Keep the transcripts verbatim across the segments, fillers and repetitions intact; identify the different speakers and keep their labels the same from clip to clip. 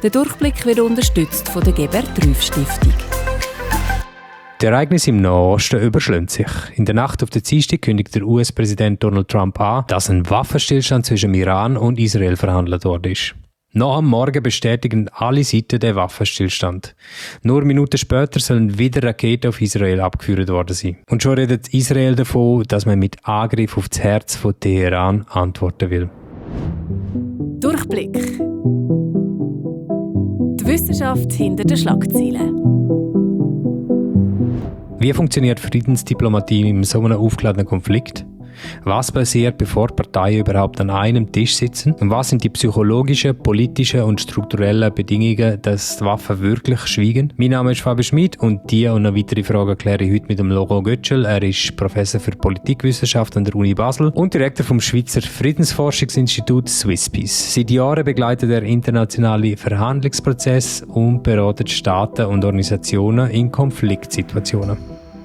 Speaker 1: Der Durchblick wird unterstützt von der Gebert-Rüff-Stiftung.
Speaker 2: Die Ereignisse im Nahen Osten überschlagen sich. In der Nacht auf den Dienstag kündigt der U S-Präsident Donald Trump an, dass ein Waffenstillstand zwischen Iran und Israel verhandelt worden ist. Noch am Morgen bestätigen alle Seiten den Waffenstillstand. Nur Minuten später sollen wieder Raketen auf Israel abgeführt worden sein. Und schon redet Israel davon, dass man mit Angriff auf das Herz von Teheran antworten will.
Speaker 1: Durchblick. Die Wissenschaft hinter den Schlagzeilen.
Speaker 2: Wie funktioniert Friedensdiplomatie in so einem aufgeladenen Konflikt? Was passiert, bevor Parteien überhaupt an einem Tisch sitzen? Und was sind die psychologischen, politischen und strukturellen Bedingungen, dass die Waffen wirklich schweigen? Mein Name ist Fabian Schmid und diese und noch weitere Fragen kläre ich heute mit dem Laurent Götschel. Er ist Professor für Politikwissenschaft an der Uni Basel und Direktor vom Schweizer Friedensforschungsinstitut Swisspeace. Seit Jahren begleitet er internationale Verhandlungsprozesse und beratet Staaten und Organisationen in Konfliktsituationen.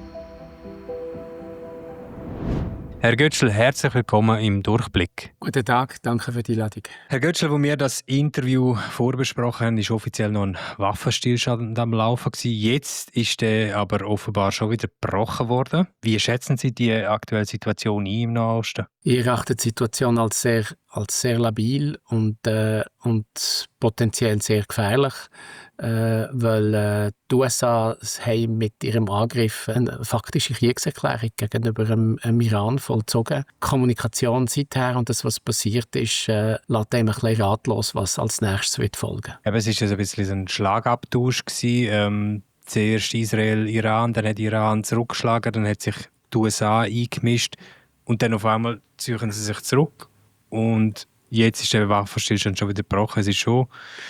Speaker 2: Herr Götschel, herzlich willkommen im Durchblick.
Speaker 3: Guten Tag, danke für die Einladung.
Speaker 2: Herr Götschel, als wir das Interview vorbesprochen haben, war offiziell noch ein Waffenstillstand am Laufen. Jetzt ist der aber offenbar schon wieder gebrochen worden. Wie schätzen Sie die aktuelle Situation ein im Nahen Osten?
Speaker 3: Ich erachte die Situation als sehr, als sehr labil und, äh, und potenziell sehr gefährlich, äh, weil äh, die U S A haben mit ihrem Angriff eine faktische Kriegserklärung gegenüber dem, dem Iran vollzogen. Die Kommunikation seither und das, was passiert ist, äh, lässt einem ein bisschen ratlos, was als nächstes wird folgen.
Speaker 2: Eben, es war ein bisschen ein Schlagabtausch. Ähm, zuerst Israel, Iran, dann hat Iran zurückgeschlagen, dann hat sich die U S A eingemischt und dann auf einmal ziehen sie sich zurück. Und jetzt ist der Waffenstillstand schon wieder gebrochen. Es ist schon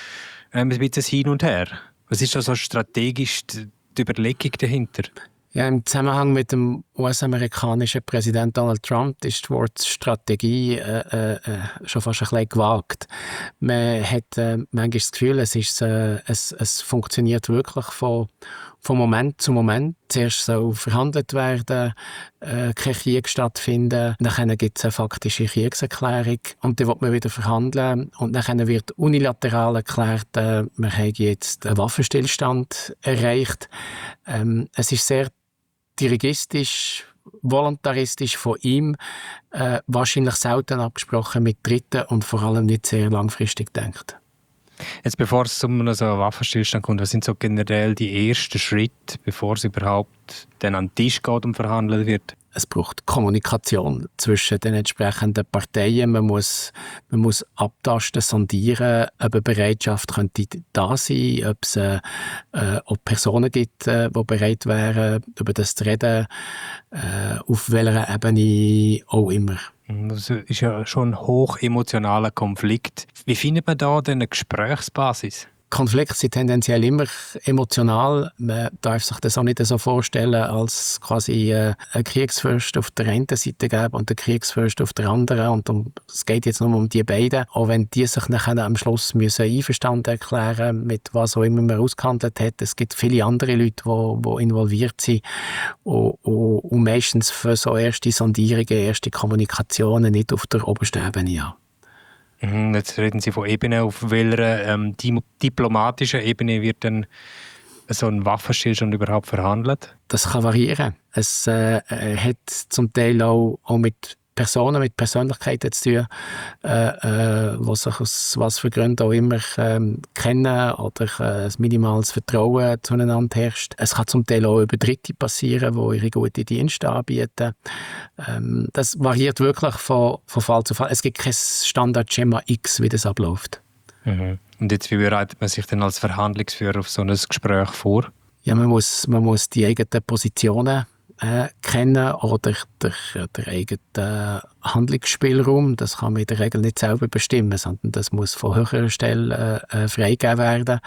Speaker 2: ähm, ein bisschen Hin und Her. Was ist da so strategisch die, die Überlegung dahinter?
Speaker 3: Ja, im Zusammenhang mit dem U S-amerikanischen Präsident Donald Trump ist das Wort Strategie äh, äh, schon fast ein bisschen gewagt. Man hat äh, manchmal das Gefühl, es, ist, äh, es, es funktioniert wirklich von, von Moment zu Moment. Zuerst soll verhandelt werden, äh, kein Krieg stattfinden, dann gibt es eine faktische Kriegserklärung und dann wird man wieder verhandeln und dann wird unilateral erklärt, äh, wir haben jetzt einen Waffenstillstand erreicht. Ähm, es ist sehr dirigistisch, voluntaristisch von ihm, äh, wahrscheinlich selten abgesprochen mit Dritten und vor allem nicht sehr langfristig denkt.
Speaker 2: Jetzt, bevor es zu einem so Waffenstillstand kommt, was sind so generell die ersten Schritte, bevor es überhaupt dann an den Tisch geht und verhandelt wird?
Speaker 3: Es braucht Kommunikation zwischen den entsprechenden Parteien. Man muss, man muss abtasten, sondieren, ob eine Bereitschaft könnte da sein, ob es äh, ob Personen gibt, äh, die bereit wären, über das zu reden, äh, auf welcher Ebene auch immer.
Speaker 2: Das ist ja schon ein hoch emotionaler Konflikt. Wie findet man da denn eine Gesprächsbasis?
Speaker 3: Konflikte sind tendenziell immer emotional. Man darf sich das auch nicht so vorstellen, als quasi äh, ein Kriegsfürst auf der einen Seite geben und ein Kriegsfürst auf der anderen. Und um, es geht jetzt nur um die beiden. Auch wenn die sich nachher am Schluss müssen einverstanden erklären mit was auch immer man ausgehandelt hat. Es gibt viele andere Leute, die, die involviert sind. Und, und, und meistens für so erste Sondierungen, erste Kommunikationen nicht auf der obersten Ebene an.
Speaker 2: Jetzt reden Sie von Ebene. Auf welcher ähm, die, diplomatischen Ebene wird denn so ein Waffenstillstand überhaupt verhandelt?
Speaker 3: Das kann variieren. Es äh, hat zum Teil auch, auch mit Personen, mit Persönlichkeiten zu tun, äh, äh, die sich aus was für Gründen auch immer ähm, kennen oder äh, ein minimales Vertrauen zueinander herrscht. Es kann zum Teil auch über Dritte passieren, die ihre guten Dienste anbieten. Ähm, das variiert wirklich von, von Fall zu Fall. Es gibt kein Standardschema X, wie das abläuft.
Speaker 2: Mhm. Und jetzt, wie bereitet man sich denn als Verhandlungsführer auf so ein Gespräch vor?
Speaker 3: Ja, man muss, man muss die eigenen Positionen Äh, kennen oder der, der eigene Handlungsspielraum. Das kann man in der Regel nicht selber bestimmen, sondern das muss von höherer Stelle äh, freigegeben werden.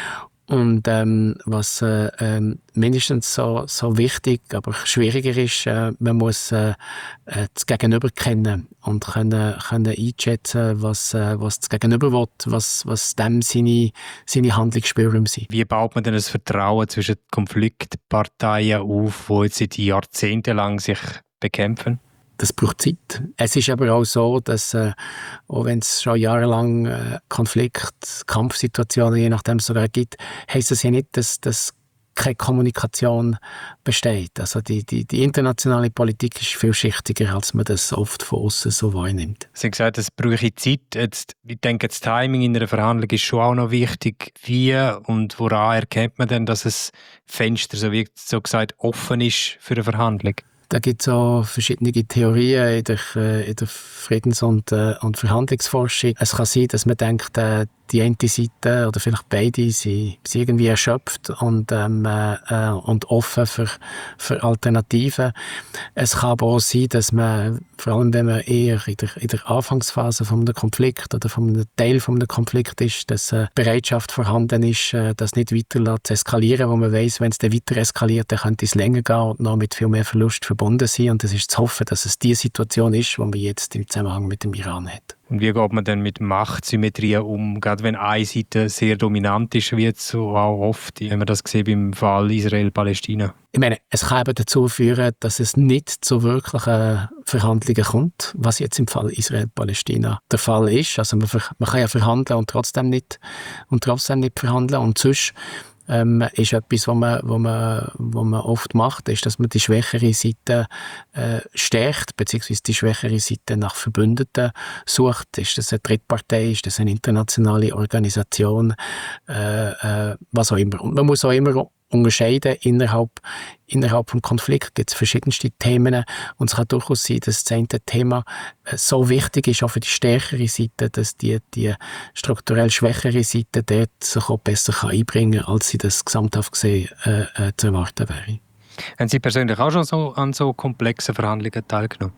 Speaker 3: Und ähm, was äh, äh, mindestens so, so wichtig, aber schwieriger ist, äh, man muss äh, das Gegenüber kennen und können, können einschätzen, was, äh, was das Gegenüber will, was, was dem seine, seine Handlungsspielräume sind.
Speaker 2: Wie baut man denn das Vertrauen zwischen Konfliktparteien auf, die jetzt seit Jahrzehnten lang sich bekämpfen?
Speaker 3: das braucht Zeit. Es ist aber auch so, dass äh, auch wenn es schon jahrelang äh, Konflikt, Kampfsituationen, je nachdem sogar gibt, heisst das ja nicht, dass das keine Kommunikation besteht. Also die, die, die internationale Politik ist vielschichtiger, als man das oft von außen so wahrnimmt.
Speaker 2: Sie haben gesagt, es brauche Zeit. Jetzt, ich denke, das Timing in einer Verhandlung ist schon auch noch wichtig. Wie und woran erkennt man denn, dass das Fenster, so wie so gesagt, offen ist für eine Verhandlung?
Speaker 3: Da gibt es auch verschiedene Theorien in der, äh, in der Friedens- und, äh, und Verhandlungsforschung. Es kann sein, dass man denkt, äh, die eine Seite oder vielleicht beide sind, sind irgendwie erschöpft und, ähm, äh, und offen für, für Alternativen. Es kann aber auch sein, dass man, vor allem wenn man eher in der, in der Anfangsphase von einem Konflikt oder von einem Teil von einem Konflikt ist, dass äh, Bereitschaft vorhanden ist, äh, das nicht weiter zu eskalieren, wo man weiss, wenn es dann weiter eskaliert, dann könnte es länger gehen und noch mit viel mehr Verlust verbunden sein. Und es ist zu hoffen, dass es die Situation ist, die man jetzt im Zusammenhang mit dem Iran hat.
Speaker 2: Und wie geht man dann mit Machtsymmetrien um, gerade wenn eine Seite sehr dominant ist, wie jetzt so auch oft, wenn man das sieht beim Fall Israel-Palästina?
Speaker 3: Ich meine, es kann eben dazu führen, dass es nicht zu wirklichen Verhandlungen kommt, was jetzt im Fall Israel-Palästina der Fall ist. Also man, man kann ja verhandeln und trotzdem nicht, und trotzdem nicht verhandeln. Und sonst ähm, ist etwas, was man, was, man, was man oft macht, ist, dass man die schwächere Seite äh, stärkt, beziehungsweise die schwächere Seite nach Verbündeten sucht. Ist das eine Drittpartei, ist das eine internationale Organisation, äh, äh, was auch immer. Und man muss auch immer unterscheiden, innerhalb, innerhalb des Konflikts gibt es verschiedenste Themen und es kann durchaus sein, dass das eine Thema so wichtig ist, auch für die stärkere Seite, dass die, die strukturell schwächere Seite dort sich auch besser einbringen kann, als sie das gesamthaft gesehen äh, äh, zu erwarten wäre.
Speaker 2: Haben Sie persönlich auch schon so an so komplexen Verhandlungen teilgenommen?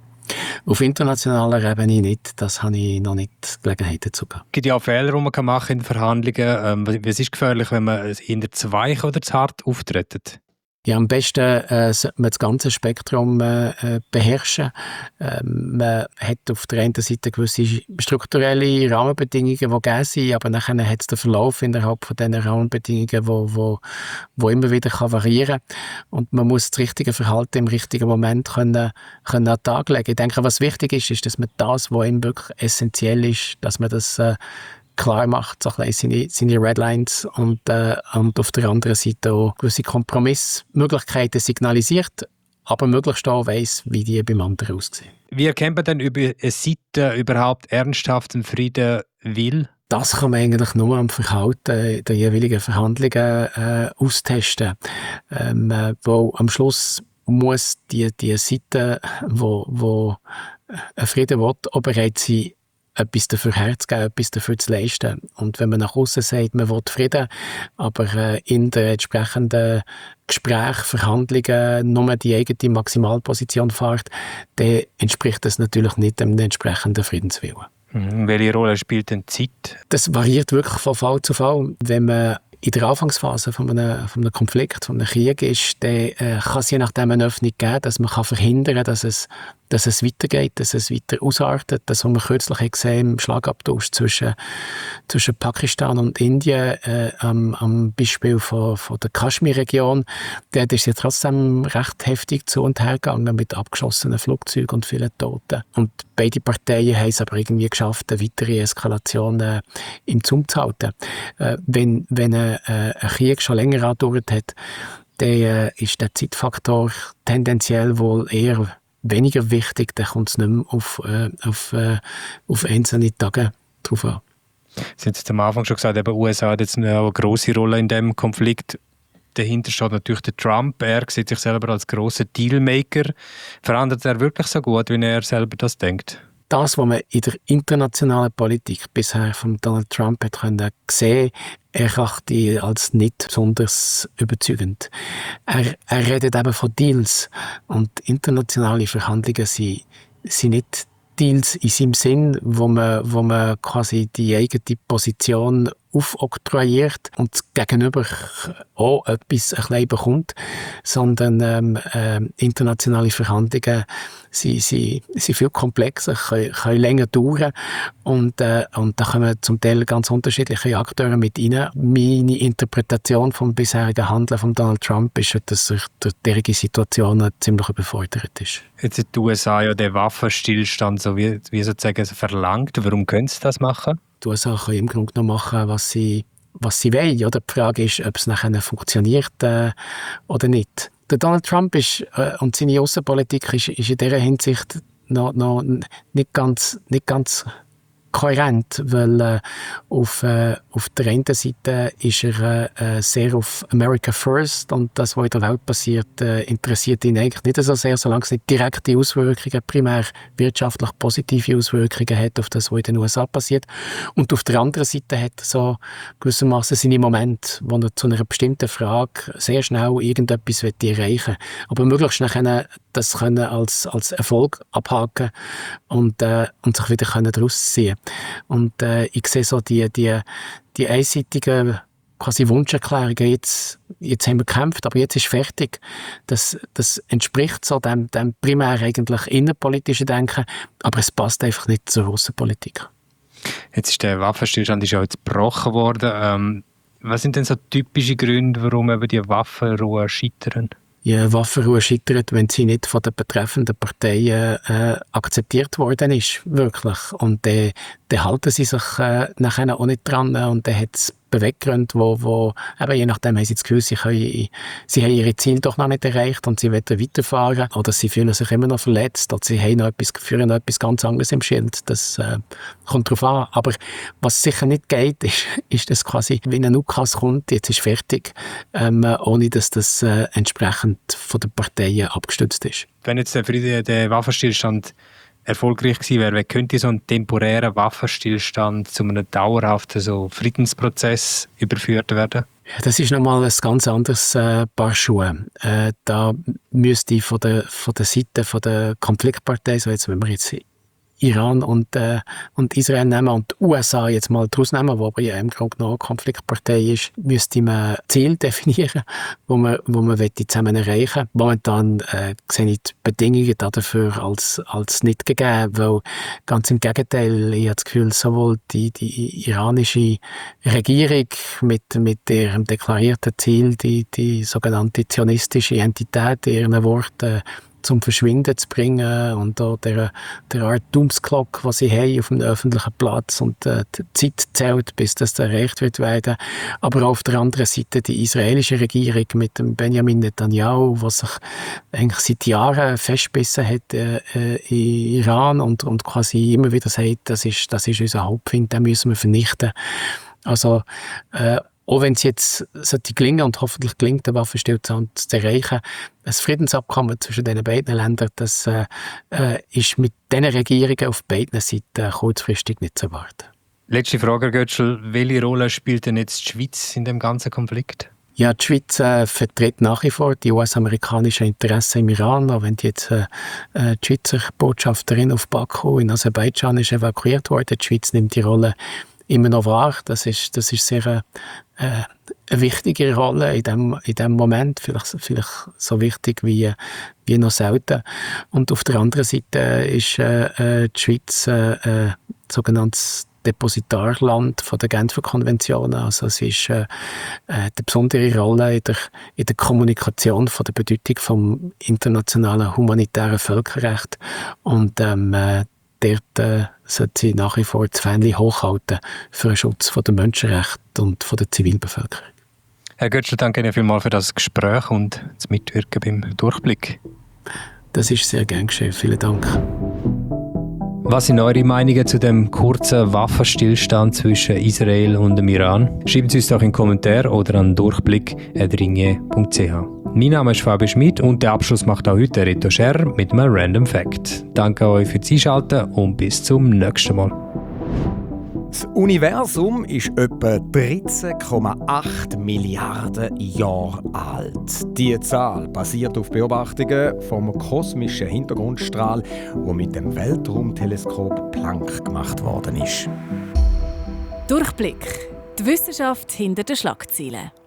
Speaker 3: Auf internationaler Ebene nicht, das habe ich noch nicht Gelegenheit dazu gehabt.
Speaker 2: Es gibt ja auch Fehler, die man machen in Verhandlungen. Ähm, was ist gefährlich, wenn man eher zu weich oder zu hart auftritt?
Speaker 3: Ja, am besten äh, sollte man das ganze Spektrum äh, beherrschen. Ähm, man hat auf der einen Seite gewisse strukturelle Rahmenbedingungen, die gegeben sind, aber nachher hat es den Verlauf innerhalb von diesen Rahmenbedingungen, wo, wo, wo immer wieder kann variieren kann. Und man muss das richtige Verhalten im richtigen Moment können, können an den Tag legen. Ich denke, was wichtig ist, ist, dass man das, was ihm wirklich essentiell ist, dass man das äh, klar macht, so ein seine, seine Redlines und, äh, und auf der anderen Seite auch gewisse Kompromissmöglichkeiten signalisiert, aber möglichst auch weiss, wie die beim anderen aussehen.
Speaker 2: Wie erkennt man denn über eine Seite überhaupt ernsthaften Frieden will?
Speaker 3: Das kann man eigentlich nur am Verhalten der jeweiligen Verhandlungen äh, austesten. Ähm, äh, wo am Schluss muss die, die Seite, wo, wo einen Frieden will, auch bereit sein, etwas dafür herzugeben, etwas dafür zu leisten. Und wenn man nach außen sagt, man will Frieden, aber äh, in den entsprechenden Gesprächen, Verhandlungen nur die eigene Maximalposition fährt, dann entspricht das natürlich nicht dem entsprechenden Friedenswillen.
Speaker 2: Mhm. Welche Rolle spielt denn Zeit?
Speaker 3: Das variiert wirklich von Fall zu Fall. Wenn man in der Anfangsphase von einem, von einem Konflikt, von einem Krieg ist, dann äh, kann es je nachdem eine Öffnung geben, dass man kann verhindern kann, dass es, dass es weitergeht, dass es weiter ausartet. Das, was wir kürzlich gesehen haben, im Schlagabtausch zwischen, zwischen Pakistan und Indien, äh, am, am Beispiel von, von der Kaschmir-Region, dort ist es ja trotzdem recht heftig zu und her gegangen mit abgeschossenen Flugzeugen und vielen Toten. Und beide Parteien haben es aber irgendwie geschafft, eine weitere Eskalation äh, im Zaum zu halten. Äh, wenn, wenn ein, äh, ein Krieg schon länger andauert hat, dann äh, ist der Zeitfaktor tendenziell wohl eher weniger wichtig, dann kommt es nicht mehr auf, äh, auf, äh, auf einzelne Tage drauf an.
Speaker 2: Sie haben jetzt am Anfang schon gesagt, die U S A hat jetzt eine grosse Rolle in diesem Konflikt. Dahinter steht natürlich der Trump. Er sieht sich selber als grosser Dealmaker. Verhandelt er wirklich so gut, wie er selber das denkt?
Speaker 3: Das, was man in der internationalen Politik bisher von Donald Trump hat können sehen, erachte ich als nicht besonders überzeugend. Er, er redet eben von Deals und internationale Verhandlungen sind, sind nicht Deals in seinem Sinn, wo man, wo man quasi die eigene Position aufoktroyiert und das Gegenüber auch etwas ein bisschen bekommt, sondern ähm, äh, internationale Verhandlungen sind, sind, sind viel komplexer, können, können länger dauern und, äh, und da kommen zum Teil ganz unterschiedliche Akteure mit rein. Meine Interpretation vom bisherigen Handeln von Donald Trump ist, dass sich durch diese Situation ziemlich überfordert ist.
Speaker 2: Jetzt hat die U S A ja den Waffenstillstand so wie, wie sozusagen verlangt. Warum können sie das machen?
Speaker 3: Die U S A können im Grunde noch machen, was sie, was sie wollen. Oder die Frage ist, ob es nachher funktioniert äh, oder nicht. Der Donald Trump ist, äh, und seine Außenpolitik ist, ist in dieser Hinsicht noch, noch nicht, ganz, nicht ganz kohärent, weil äh, auf, äh, auf der einen Seite ist er äh, sehr auf America First und das, was in der Welt passiert, äh, interessiert ihn eigentlich nicht so sehr, solange es nicht direkte Auswirkungen, primär wirtschaftlich positive Auswirkungen hat auf das, was in den U S A passiert. Und auf der anderen Seite hat er so gewissermaßen seine Momente, wo er zu einer bestimmten Frage sehr schnell irgendetwas erreichen will. Aber möglichst nachher das können als, als Erfolg abhaken und, äh, und sich wieder können daraus ziehen. Und äh, ich sehe so die, die, die einseitigen quasi Wunscherklärungen, jetzt, jetzt haben wir gekämpft, aber jetzt ist fertig. Das, das entspricht so dem, dem primär eigentlich innenpolitischen Denken, aber es passt einfach nicht zur Außenpolitik.
Speaker 2: Jetzt ist der Waffenstillstand ist ja jetzt gebrochen worden. Ähm, was sind denn so typische Gründe, warum eben die Waffenruhe scheitern?
Speaker 3: Ja, Waffenruhe scheitert, wenn sie nicht von den betreffenden Parteien äh, akzeptiert worden ist, wirklich. Und dann äh, halten sie sich äh, nachher auch nicht dran und dann hat es Beweggründe, wo, wo eben je nachdem haben sie das Gefühl, sie, können, sie haben ihre Ziele doch noch nicht erreicht und sie wollen weiterfahren oder sie fühlen sich immer noch verletzt oder sie haben noch etwas, führen noch etwas ganz anderes im Schild. Das äh, kommt darauf an. Aber was sicher nicht geht, ist, ist dass quasi, wenn ein Ukas kommt, jetzt ist fertig, ähm, ohne dass das äh, entsprechend von den Parteien abgestützt ist.
Speaker 2: Wenn jetzt der, Friede, der Waffenstillstand erfolgreich gewesen wäre, könnte so ein temporärer Waffenstillstand zu einem dauerhaften so Friedensprozess überführt werden?
Speaker 3: Ja, das ist nochmal ein ganz anderes äh, Paar Schuhe. Äh, da müsste von der, von der Seite von der Konfliktpartei, so jetzt, wenn wir jetzt Iran und, äh, und Israel nehmen und die U S A jetzt mal draus nehmen, wo aber ja im Grunde noch eine Konfliktpartei ist, müsste man Ziel definieren, wo man, wo man zusammen erreichen will. Momentan äh, sehe ich die Bedingungen dafür als, als nicht gegeben, weil ganz im Gegenteil, ich habe das Gefühl, sowohl die, die iranische Regierung mit, mit ihrem deklarierten Ziel, die, die sogenannte zionistische Entität, in ihren Worten, zum Verschwinden zu bringen und auch der, der Art Doomsclock, die sie haben auf einem öffentlichen Platz und äh, die Zeit zählt, bis das erreicht wird werden. Aber auf der anderen Seite die israelische Regierung mit dem Benjamin Netanyahu, der sich eigentlich seit Jahren festgebissen hat äh, in Iran und, und quasi immer wieder sagt, das ist, das ist unser Hauptfeind, den müssen wir vernichten. Also äh, auch wenn es jetzt sollte gelingen und hoffentlich gelingt, den Waffenstillstand zu erreichen, ein Friedensabkommen zwischen den beiden Ländern, das äh, äh, ist mit diesen Regierungen auf beiden Seiten kurzfristig nicht zu erwarten.
Speaker 2: Letzte Frage, Herr Götschel. Welche Rolle spielt denn jetzt die Schweiz in dem ganzen Konflikt?
Speaker 3: Ja, die Schweiz äh, vertritt nach wie vor die U S-amerikanischen Interessen im Iran, auch wenn die jetzt äh, die Schweizer Botschafterin auf Baku in Aserbaidschan ist evakuiert worden. Die Schweiz nimmt die Rolle immer noch wahr. Das ist, das ist sehr äh, eine wichtige Rolle in dem, in dem Moment, vielleicht, vielleicht so wichtig wie, wie noch selten. Und auf der anderen Seite ist äh, die Schweiz äh, äh, sogenanntes Depositarland von der Genfer Konvention. Also es ist äh, eine besondere Rolle in der, in der Kommunikation von der Bedeutung vom internationalen humanitären Völkerrecht und ähm, äh, dort äh, sollte sie nach wie vor das Fähnchen hochhalten für den Schutz der Menschenrechte und von der Zivilbevölkerung.
Speaker 2: Herr Götschel, danke Ihnen vielmals für das Gespräch und das Mitwirken beim Durchblick.
Speaker 3: Das ist sehr gern geschehen. Vielen Dank.
Speaker 2: Was sind eure Meinungen zu dem kurzen Waffenstillstand zwischen Israel und dem Iran? Schreibt es uns doch in den Kommentaren oder an durchblick at ringier punkt c h. Mein Name ist Fabi Schmid und den Abschluss macht auch heute Reto Scherr mit einem Random Fact. Danke euch fürs Einschalten und bis zum nächsten Mal.
Speaker 4: Das Universum ist etwa dreizehn Komma acht Milliarden Jahre alt. Diese Zahl basiert auf Beobachtungen vom kosmischen Hintergrundstrahl, der mit dem Weltraumteleskop Planck gemacht worden ist.
Speaker 1: Durchblick. Die Wissenschaft hinter den Schlagzeilen.